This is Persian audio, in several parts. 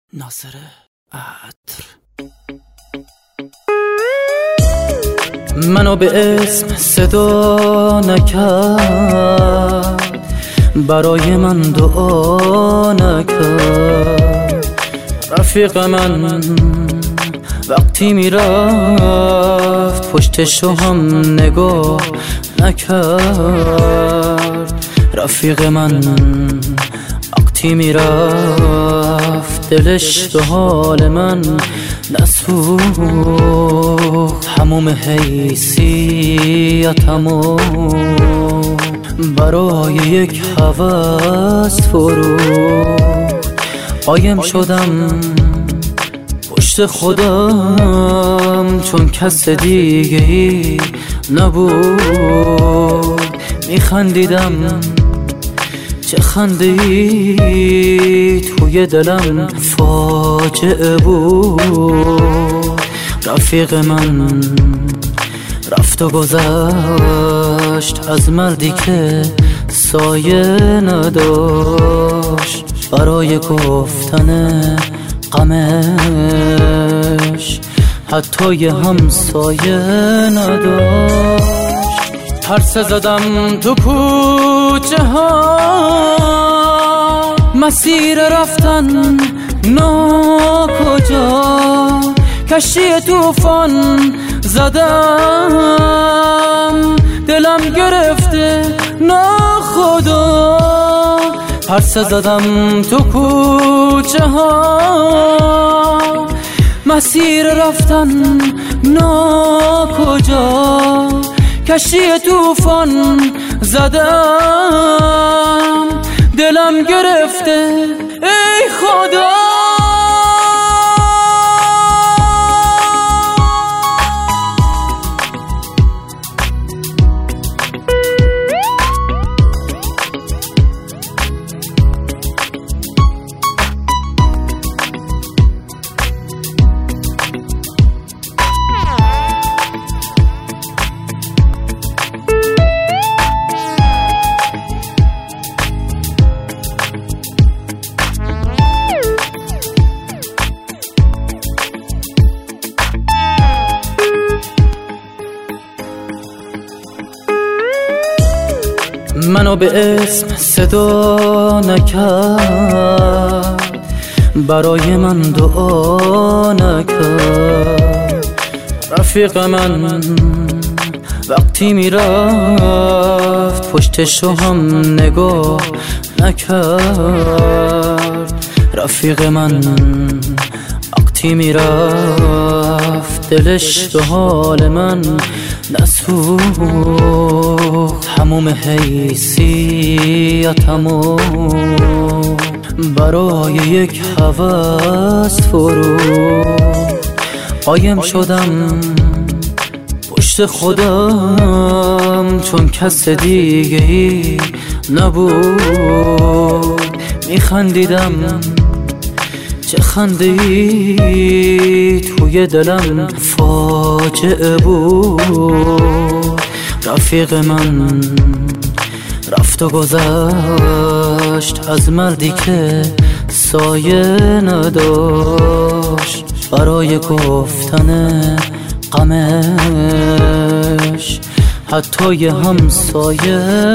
ناصر عطر منو به اسم صدا نکرد، برای من دعا نکرد. رفیق من وقتی میرفت پشتشو هم نگاه نکرد. رفیق من وقتی میرفت دلش به حال من نسوخت. هموم حیثیتمو برای یک هوس فروخت. قایم شدم پشت خودم چون کس دیگه‌ای نبود. میخندیدم چه خنده‌ای توی دلم فاجعه بود. رفیق من رفت و گذشت از مردی که سایه نداشت. برای گفتن غمش حتی یه همسایه نداشت. پرسه زدم تو کوچه ها، مسیر رفتن ناکجا. کشتی طوفان زدم، دلم گرفته ناخدا. پرسه زدم تو کوچه ها، مسیر رفتن ناکجا. کشتی طوفان زدم، دلم گرفته ای خدا. منو به اسم صدا نکرد، برای من دعا نکرد. رفیق من وقتی میرفت پشتشو هم نگاه نکرد. رفیق من وقتی میرفت دلش به حال من نسوخت. هموم حیثیتمو برای یک هوس فروخت. قایم شدم پشت خودم چون کس دیگه‌ای نبود. میخندیدم چه خنده‌ای توی دلم فاجعه بود. رفیق من رفت و گذشت از مردی که سایه نداشت. برای گفتن غمش حتی یه همسایه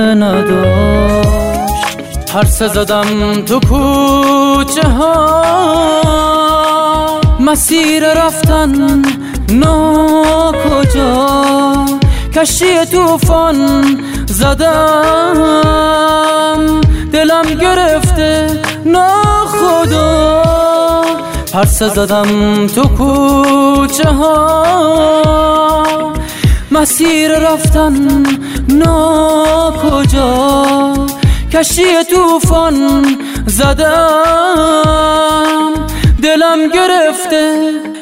نداشت. پرسه زدم تو کوچه ها، مسیر رفتن ناکجا. کشتی طوفان زدم، دلم گرفته ناخدا. پرسه زدم تو کوچه ها، مسیر رفتن ناکجا. کشتی طوفان زدم، دلم گرفته